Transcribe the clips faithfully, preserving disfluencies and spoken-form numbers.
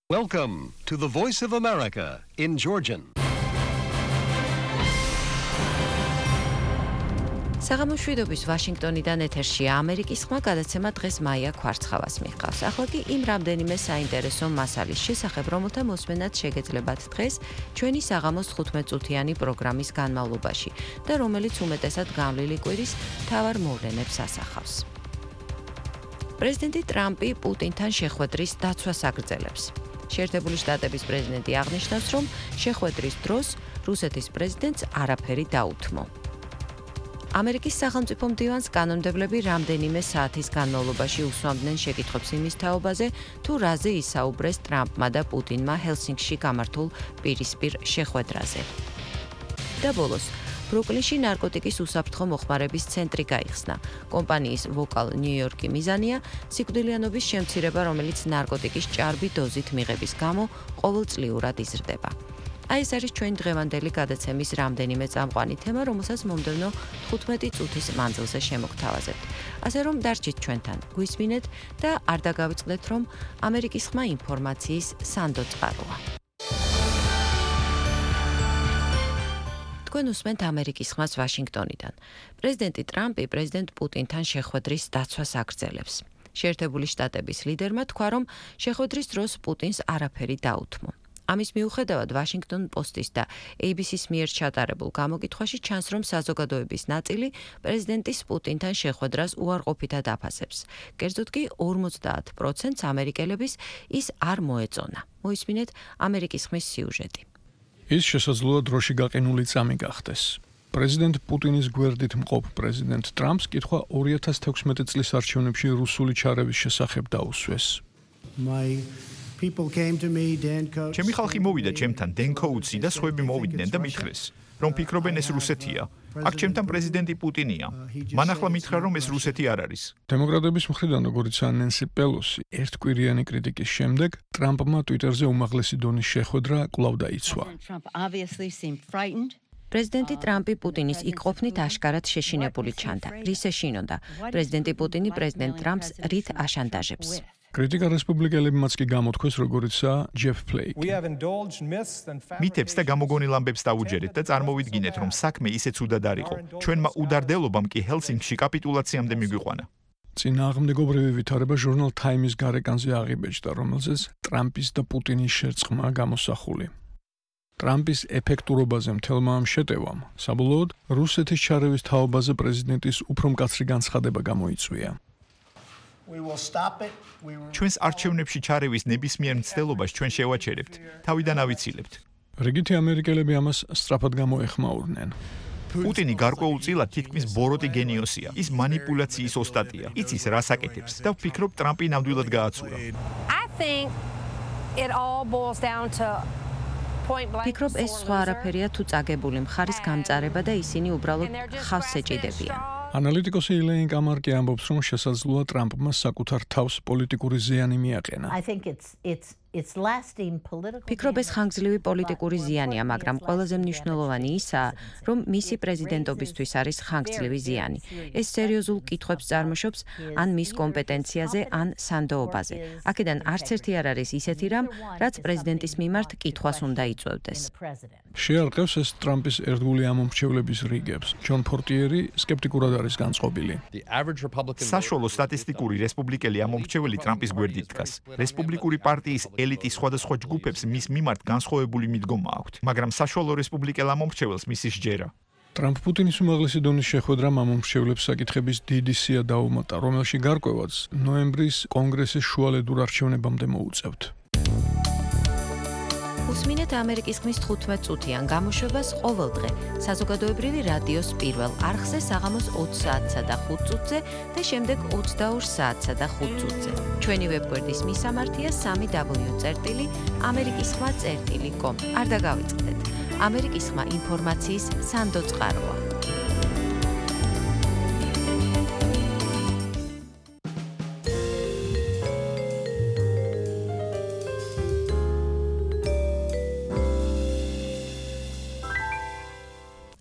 Welcome to the Voice of America in Georgian. საღამოშვიდობის ვაშინგტონიდან ეთერშია ამერიკის ხმა გადაცემა დღეს მაია ქვარცხავას მიჰყავს. ახლა კი იმ რამდენიმე საინტერესო მასალის შესახებ, რომელთა მოსმენაც შეგეძლებათ დღეს ჩვენი საღამოს თხუთმეტ წუთიანი პროგრამის განმავლობაში და რომელიც უმეტესად განვლილი კვირის მთავარ მოვლენებს ასახავს. პრეზიდენტი ტრამპი პუტინთან შეხვედრის დაცვას აგრძელებს. შეერთებული შტატების პრეზიდენტი აღნიშნავს, რომ შეხვედრის დროს რუსეთის პრეზიდენტს არაფერი დაუთმო. ამერიკის სახელმწიფო მდივანს კანონმდებლები რამდენიმე საათის განმავლობაში უსვამდნენ შეკითხვებს იმის თაობაზე, თუ რაზე ისაუბრეს ტრამპმა და პუტინმა ჰელსინკში გამართულ პირისპირ შეხვედრაზე. და ბოლოს, ბრუკლინში ნარკოტიკის უსაფრთხო მოხმარების ცენტრი გაიხსნა. კომპანიის ვოკალ ნიუ-იორკი მიზანია სიკვდილიანობის შემცირება, რომელიც ნარკოტიკის ჭარბი დოზით მიღების გამო ყოველწლიურად იზრდება. აი ეს არის ჩვენი დღევანდელი გადაცემის რამდენიმე წამყვანი თემა, რომელსაც მომდევნო თხუთმეტი წუთის მანძილზე შემოგთავაზებთ. ასე რომ დარჩით ჩვენთან, გვისმინეთ და არ დაგავიწყდეთ, რომ ამერიკის ხმა ინფორმაციის სანდო წყაროა. თქვენ უსმენთ ამერიკის ხმას ვაშინგტონიდან. პრეზიდენტი ტრამპი პრეზიდენტ პუტინთან შეხვედრის დაცვას აგრძელებს. შეერთებული შტატების ლიდერმა თქვა, რომ შეხვედრის დროს პუტინს არაფერი დაუთმო. ამის მიუხედავად ვაშინგტონ პოსტის და ეი ბი სის მიერ ჩატარებულ გამოკითხვაში ჩანს, რომ საზოგადოების ნაწილი პრეზიდენტის პუტინთან შეხვედრას უარყოფითად აფასებს. კერძოდ კი ორმოცდაათ პროცენტს ამერიკელების ის არ მოეწონა. მოისმინეთ ამერიკის ხმის სიუჟეტი. ის შესაძლოა დროში გაყინული წამი გახდეს. პრეზიდენტ პუტინის გვერდით მყოფ პრეზიდენტ ტრამპს კითხვა ორი ათას თექვსმეტი წლის არჩევნებში რუსული ჩარევის შესახებ დაუსვეს. ჩემი ხალხი მოვიდა ჩემთან, დენ კოუთსი და სხვები მოვიდნენ და მითხრეს, რომ ფიქრობენ ეს რუსეთია. აქ ჩემთან პრეზიდენტი პუტინია. მან ახლა მითხრა, რომ ეს რუსეთი არ არის. დემოკრატების მხრიდან, როგორიცაა ნენსი პელოსი, ერთკვირიანი კრიტიკის შემდეგ ტრამპმა ტვიტერზე უმაღლესი დონის შეხვედრა კვლავ დაიცვა. პრეზიდენტი ტრამპი პუტინის იქ ყოფნით აშკარად შეშინებული ჩანდა. რის ეშინოდა? პრეზიდენტი პუტინი პრეზიდენტ ტრამპს რით აშანტაჟებს? კრიტიკა რესპუბლიკელებმაც კი გამოთქვეს, როგორიცაა ჯეფ ფლეიკი. მითებს და გამოგონილ ამბებს დაუჯერეთ და წარმოვიდგინეთ, რომ საქმე ისე ცუდად არ იყო. ჩვენმა უდარდელობამ კი ჰელსინკში კაპიტულაციამდე მიგვიყვანა. წინააღმდეგობრივი ვითარება ჟურნალ თაიმის გარეკანზე აღიბეჭდა, რომელზეც ტრამპის და პუტინის შერწყმა გამოსახული. ტრამპის ეფექტურობაზე მთელმა ამ შეტევამ საბოლოოდ რუსეთის ჩარევის თაობაზე პრეზიდენტის უფრო მკაცრი განცხადება გამოიწვია. ჩვენს არჩევნებში ჩარევის ნებისმიერ მცდელობას ჩვენ შევაჩერებთ, თავიდან ავიცილებთ. რიგითი ამერიკელები ამას სწრაფად გამოეხმაურნენ. პუტინი გარკვეულწილად თითქმის ბოროტი გენიოსია. ის მანიპულაციის ოსტატია. იცის რას აკეთებს და ვფიქრობ ტრამპი ნამდვილად გააცურა. ფიქრობ ეს სხვა არაფერია თუ წაგებული მხარის გამწარება და ისინი უბრალოდ ხავს ეჭიდებიან. ანალიტიკოსი ილეინ კამარკი ამბობს, რომ შესაძლოა ტრამპმა საკუთარ თავს პოლიტიკური ზიანი მიაყენა. ფიქრობ ეს ხანგრძლივი პოლიტიკური ზიანია, მაგრამ ყველაზე მნიშვნელოვანი ისაა, რომ მისი პრეზიდენტობისთვის არის ხანგრძლივი ზიანი. ეს სერიოზულ კითხვებს წარმოშობს ან მის კომპეტენციაზე, ან სანდოობაზე. აქედან არც ერთი არ არის ისეთი რამ, რაც პრეზიდენტის მიმართ კითხვას უნდა იწვევდეს. შეარყევს ეს ტრამპის ერთგული ამომრჩევლების რიგებს. ჯონ ფორტიერი სკეპტიკურად არის განწყობილი. საშუალო სტატისტიკური რესპუბლიკელი ამომრჩეველი ტრამპის გვერდით დგას. რესპუბლიკური პარტიის ელიტის სხვადასხვა ჯგუფებს მის მიმართ განსხვავებული მიდგომა აქვთ, მაგრამ საშუალო რესპუბლიკელ ამომრჩეველს მისი სჯერა. ტრამპ პუტინის უმაღლესი დონის შეხვედრა ამომრჩევლებს საკითხების დიდი სია დაუმატა, რომელში გარკვევაც ნოემბრის კონგრესის შუალედურ არჩევნებამდე მოუწევთ. უსმინეთ ამერიკის ხმის თხუთმეტ წუთიან გამოშვებას ყოველდღე საზოგადოებრივი რადიოს პირველ არხზე საღამოს ოცი საათსა და ხუთ წუთზე და შემდეგ ოცდაორ საათსა და ხუთ წუთზე. ჩვენი ვებგვერდის მისამართია სამი დაბლიუ წერტილი ამერიკის ხმა წერტილი კომ. არ დაგავიწყდეთ. ამერიკის ხმა ინფორმაციის სანდო წყაროა.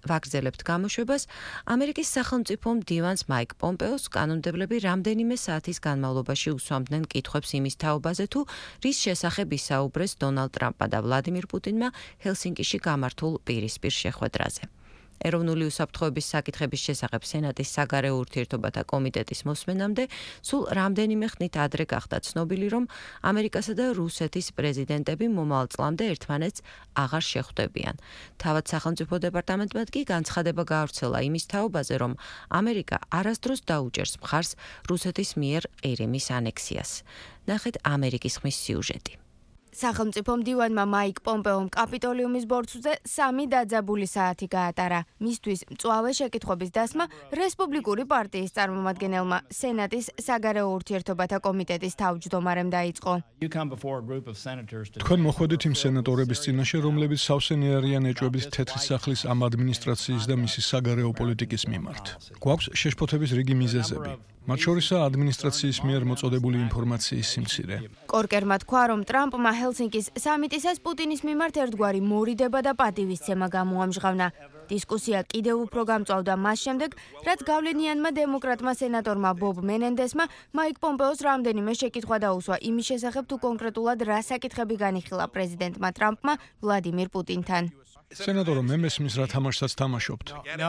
ვაგრძელებთ გამოშვებას, ამერიკის სახელმწიფო მდივანს მაიკ პომპეოს კანონმდებლები რამდენიმე საათის განმავლობაში უსვამდნენ კითხვებს იმის თაობაზე, თუ რის შესახებ ისაუბრეს დონალდ ტრამპმა და ვლადიმირ პუტინმა ჰელსინკიში გამართულ პირისპირ შეხვედრაზე. ეროვნული უსაფრთხოების საკითხების შესახებ სენატის საგარეო ურთიერთობათა კომიტეტის მოსმენამდე სულ რამდენიმე ხნით ადრე გახდა ცნობილი, რომ ამერიკასა და რუსეთის პრეზიდენტები მომავალ წლამდე ერთმანეთს აღარ შეხვდებიან. თავად სახელმწიფო დეპარტამენტმა კი განცხადება გაავრცელა იმის თაობაზე, რომ ამერიკა არასდროს დაუჭერს მხარს რუსეთის მიერ ყირიმის ანექსიას. ნახეთ ამერიკის ხმის სიუჟეტი. სახელმწიფო მდივანმა მაიკ პომპეომ კაპიტოლიუმის ბორცვზე სამი დაძაბული საათი გაატარა. მისთვის მწვავე შეკითხვების დასმა რესპუბლიკური პარტიის წარმომადგენელმა სენატის საგარეო ურთიერთობათა კომიტეტის თავმჯდომარემ დაიწყო. თქვენ მოხვედით იმ სენატორების წინაშე, რომლებიც სავსენი არიან ეჭვების თეთრი სახლის ამ ადმინისტრაციის და მისი საგარეო პოლიტიკის მიმართ. გვაქვს შეშფოთების რიგი მიზეზები. მათ შორისაა ადმინისტრაციის მიერ მოწოდებული ინფორმაციის სიმცირე. კორკერმა თქვა, რომ ტრამპმა ჰელსინკის სამიტისას პუტინის მიმართ ერთგვარი მორიდება და პატივისცემა გამოამჟღავნა. დისკუსია კიდევ უფრო გამწვავდა მას შემდეგ, რაც გავლენიანმა დემოკრატმა სენატორმა ბობ მენენდესმა მაიკ პომპეოს რამდენიმე შეკითხვა დაუსვა იმის შესახებ, თუ კონკრეტულად რა საკითხები განიხილა პრეზიდენტმა ტრამპმა ვლადიმირ პუტინთან. სენატორო, მე მესმის რა თამაშსაც თამაშობთ.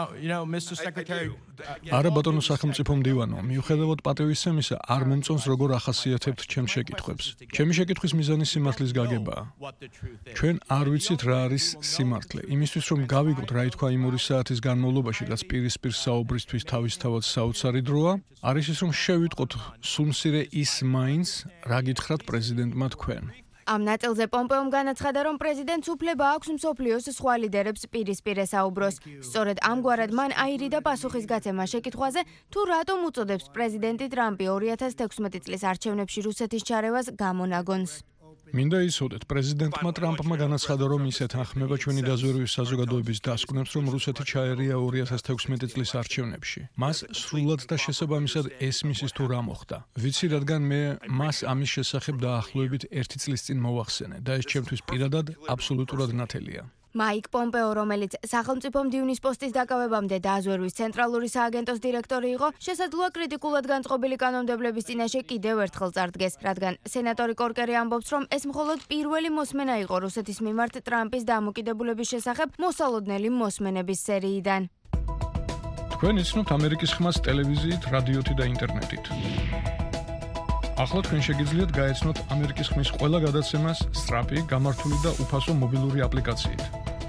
არა ბატონო სახელმწიფო მდივანო, მიუხედავად პატივისცემისა, არ მომწონს როგორ ახასიათებთ ჩემს შეკითხვებს. ჩემი შეკითხვის მიზანი სიმართლის გაგებაა. ჩვენ არ ვიცით რა არის სიმართლე. იმისთვის რომ გავიგოთ რა ითქვა იმ ორი საათის განმავლობაში, რაც პირისპირ საუბრისთვის თავისთავად საოცარი დროა, არის ის რომ შევიტყოთ სულმცირე ის მაინც, რა გითხრათ პრეზიდენტმა თქვენ. ამ ნაწილზე პომპეომ განაცხადა, რომ პრეზიდენტს უფლება აქვს მსოფლიოს სხვა ლიდერებს პირისპირ ესაუბროს. სწორედ ამგვარად მან აირიდა პასუხისგაცემა შეკითხვაზე, თუ რატომ უწოდებს პრეზიდენტი ტრამპი ორი ათას თექვსმეტი წლის არჩევნებში რუსეთის ჩარევას გამონაგონს. მინდა იცოდეთ, პრეზიდენტმა ტრამპმა განაცხადა, რომ ის ეთანხმება ჩვენი დაზვერვის საზოგადოების დასკვნებს, რომ რუსეთი ჩაერია ორი ათას თექვსმეტი წლის არჩევნებში. მას სრულად და შესაბამისად ესმის ის თუ რა მოხდა. ვიცი, რადგან მე მას ამის შესახებ დაახლოებით ერთი წლის წინ მოვახსენე და ეს ჩემთვის პირადად აბსოლუტურად ნათელია. მაიკ პომპეო, რომელიც სახელმწიფო მდივნის პოსტის დაკავებამდე დაზვერვის ცენტრალური სააგენტოს დირექტორი იყო, შესაძლოა კრიტიკულად განწყობილი კანონმდებლების წინაშე კიდევ ერთხელ წარდგეს, რადგან სენატორი კორკერი ამბობს, რომ ეს მხოლოდ პირველი მოსმენა იყო რუსეთის მიმართ ტრამპის დამოკიდებულების შესახებ მოსალოდნელი მოსმენების სერიიდან. თქვენ იცნობთ ამერიკის ხმას ტელევიზიით, რადიოთი და ინტერნეტით. ახლა თქვენ შეგიძლიათ გაეცნოთ ამერიკის ხმის ყველა გადაცემას სწრაფი, გამართული და უფასო მობილური აპლიკაციით.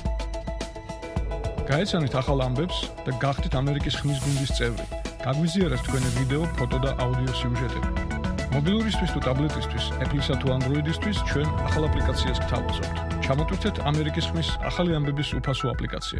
გაეცანით ახალ ამბებს და გახდით ამერიკის ხმის გუნდის წევრი. გაგვიზიარეთ თქვენი ვიდეო, ფოტო და აუდიო სიუჟეტები. მობილურისთვის თუ ტაბლეტისთვის, Apple-ისა თუ Android-ისთვის ჩვენ ახალ აპლიკაციას გთავაზობთ. ჩამოტვირთეთ ამერიკის ხმის ახალი ამბების უფასო აპლიკაცია.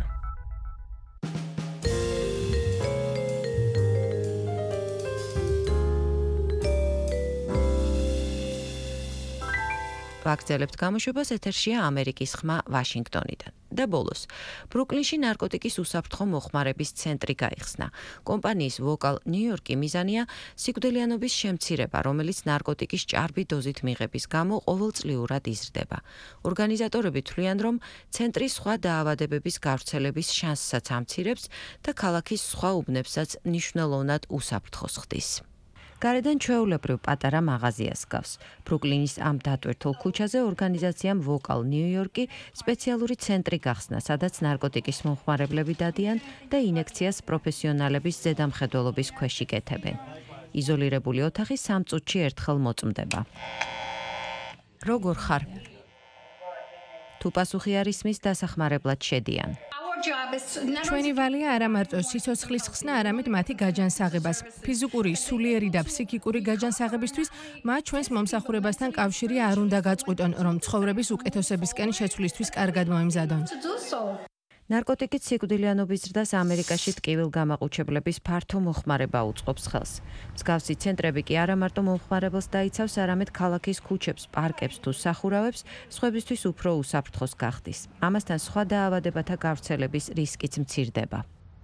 ვაგრძელებთ გამოშვებას, ეთერშია ამერიკის ხმა ვაშინგტონიდან. და ბოლოს, ბრუკლინში ნარკოტიკის უსაფრთხო მოხმარების ცენტრი გაიხსნა. კომპანიის ვოკალ ნიუ-იორკი მიზანია სიკვდილიანობის შემცირება, რომელიც ნარკოტიკის ჭარბი დოზით მიღების გამო ყოველწლიურად იზრდება. ორგანიზატორები თვლიან, რომ ცენტრი სხვა დაავადებების გავრცელების შანსსაც ამცირებს და ქალაქის სხვა უბნებსაც მნიშვნელოვნად უსაფრთხოს ხდის. გარედან ჩვეულებრივ პატარა მაღაზიას გავს. ბრუკლინის ამ დატვირთულ ქუჩაზე ორგანიზაციამ ვოკალ ნიუ-იორკი სპეციალური ცენტრი გახსნა, სადაც ნარკოტიკის მომხმარებლები დადიან და ინექციას პროფესიონალების ზედამხედველობის ქვეშ იკეთებენ. იზოლირებული ოთახი სამ წუთში ერთხელ მოწმდება. როგორ ხარ? თუ პასუხი არის მის დასახმარებლად შედიან. ჩვენი ვალია არა მარტო სიცოცხლის ხსნა, არამედ მათი გაჯანსაღებას. ფიზიკური, სულიერი და ფსიქიკური გაჯანსაღებისთვის მათ ჩვენს მომსახურებასთან კავშირი არ უნდა გაწყვიტონ, რომ ცხოვრების უკეთესობისკენ შეცვლისთვის კარგად მოიმზადონ. ნარკოტიკით სიკვდილიანობის ზრდას ამერიკაში ტკივილგამაყუჩებლების ფართო მოხმარება უწყობს ხელს. მსგავსი ცენტრები კი არა მარტო მომხმარებელს დაიცავს, არამედ ქალაქის ქუჩებს, პარკებს თუ სახურავებს სხვებისთვის უფრო უსაფრთხოს გახდის. ამასთან სხვა დაავადებათა გავრცელების რისკიც მცირდება.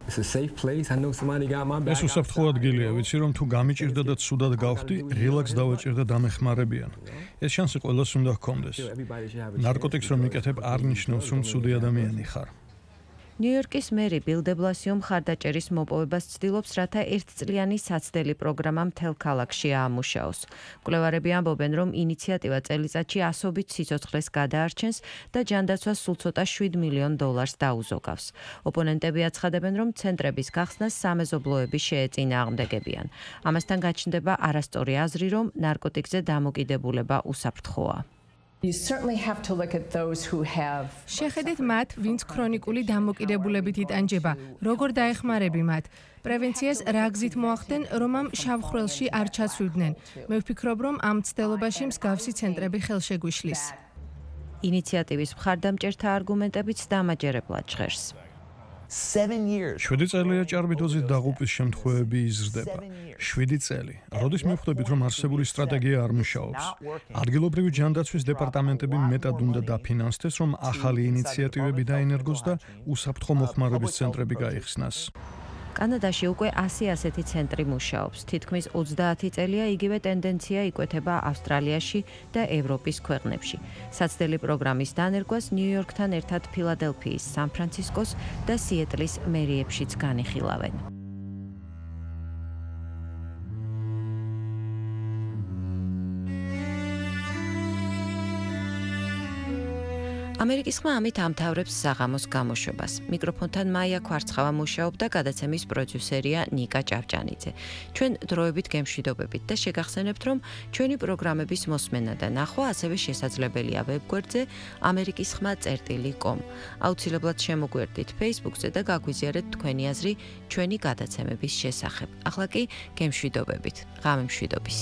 ეს უსაფრთხო ადგილია, ვიცი რომ თუ გამიჭირდა და ცუდად გავხდი, რილაქს დავაჭირდა დამეხმარებიან. ეს შანსი ყველას უნდა ჰქონდეს. ნარკოტიკს რომ მიკეთებ არ ნიშნავს, რომ ცუდი ადამიანი ხარ. ნიუ-იორკის მერი ბილ დე ბლასიო მხარდაჭერის მოპოვებას ცდილობს, რათა ერთწლიანი საცდელი პროგრამა მთელ ქალაქში აამუშაოს. კვლევარები ამბობენ, რომ ინიციატივა წელიწადში ასობით სიცოცხლეს გადაარჩენს და ჯანდაცვას სულ ცოტა შვიდ მილიონ დოლარს დაუზოგავს. ოპონენტები აცხადებენ, რომ ცენტრების გახსნას სამეზობლოები შეეწინააღმდეგებიან. ამასთან გაჩნდება არასწორი აზრი, რომ ნარკოტიკზე დამოკიდებულება უსაფრთხოა. You certainly have to look at those who have შეხედეთ მათ, ვინც ქრონიკული დამოკიდებულებით იტანჯება, როგორ დაეხმარები მათ. პრევენციას რა გზით მოახდენ, რომ ამ შავხრელში არ ჩაცვიდნენ. მე ვფიქრობ, რომ ამ მცდელობაში მსგავსი ცენტრები ხელშეგვიშლის. ინიციატივის მხარდამჭერთა არგუმენტებიც დამაჯერებლად ჟღერს. შვიდი წელია ჭარბიდოზით დაღუპვის შემთხვევები იზრდება. შვიდი წელი. როდის მივხვდებით, რომ არსებული სტრატეგია არ მუშაობს? ადგილობრივი ჯანდაცვის დეპარტამენტები მეტად უნდა დაფინანსდეს, რომ ახალი ინიციატივები დაენერგოს და უსაფრთხო მოხმარების ცენტრები გაიხსნას. კანადაში უკვე ასი ასეთი ცენტრი მუშაობს. თითქმის ოცდაათი წელია იგივე ტენდენცია იკვეთება ავსტრალიაში და ევროპის ქვეყნებში. საცდელი პროგრამის დანერგვას ნიუ-იორკთან ერთად ფილადელფიის, სან-ფრანცისკოს და სიეტლის მერიებშიც განიხილავენ. ამერიკის ხმა ამით ამთავრებს საღამოს გამოშვებას. მიკროფონთან მაია ქვარცხავა მუშაობდა, გადაცემის პროდიუსერია ნიკა ჭავჭანიძე. ჩვენ დროებით გემშვიდობებით და შეგახსენებთ, რომ ჩვენი პროგრამების მოსმენა და ნახვა ასევე შესაძლებელია ვებგვერდზე ამერიკის ხმა წერტილი კომ. აუცილებლად შემოგვერდით Facebook-ზე და გაგვიზიარეთ თქვენი აზრი ჩვენი გადაცემების შესახებ. ახლა კი გემშვიდობებით. ღამე მშვიდობის.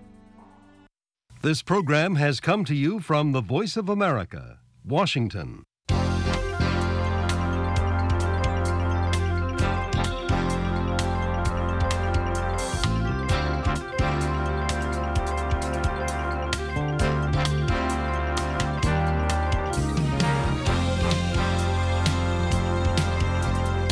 This program has come to you from the Voice of America, Washington.